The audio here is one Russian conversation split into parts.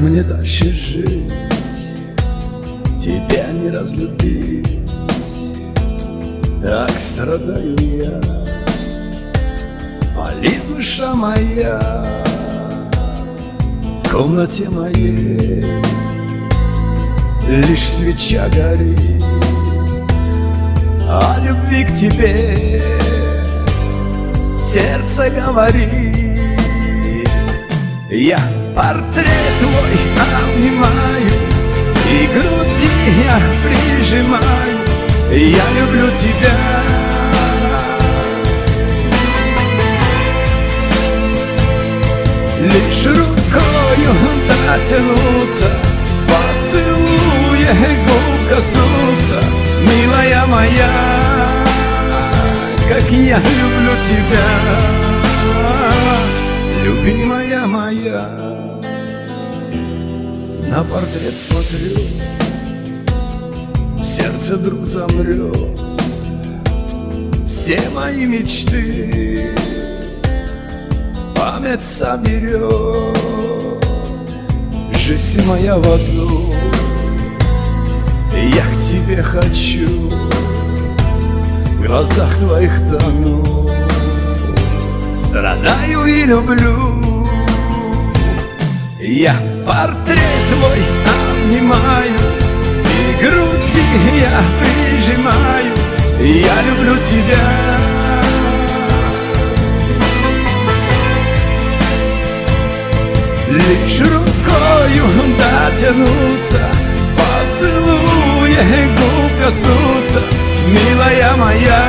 мне дальше жить, тебя не разлюбить? Так страдаю я, болит душа моя. В комнате моей лишь свеча горит, о любви к тебе сердце говорит. Я портрет твой обнимаю и груди я прижимаю. Я люблю тебя. Лишь рукою дотянуться, поцелуя губ коснуться, милая моя, как я люблю тебя, любимая моя. На портрет смотрю, сердце вдруг замрет. Все мои мечты память соберет. Жизнь моя в аду, я к тебе хочу, в глазах твоих тону, страдаю и люблю. Я портрет твой обнимаю и груди я прижимаю. Я люблю тебя. Лишь рукою дотянуться, поцелуя губ коснуться, милая моя,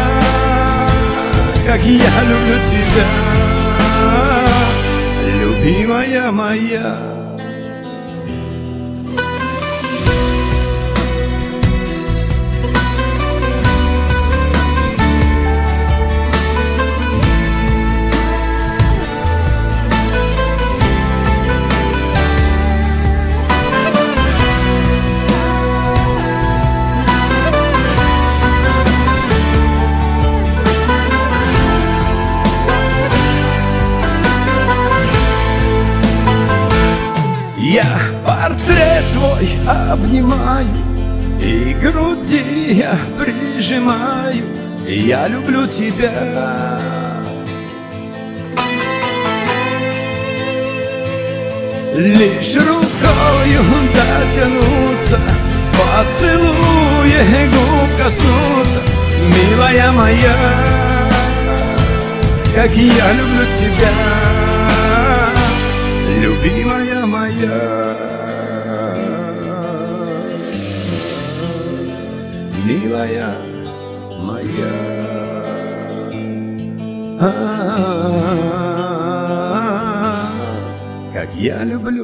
как я люблю тебя, любимая моя. Я портрет твой обнимаю и груди я прижимаю. Я люблю тебя. Лишь рукою дотянуться, поцелуя губ коснуться, милая моя, как я люблю тебя, любимая моя, милая моя. Как я люблю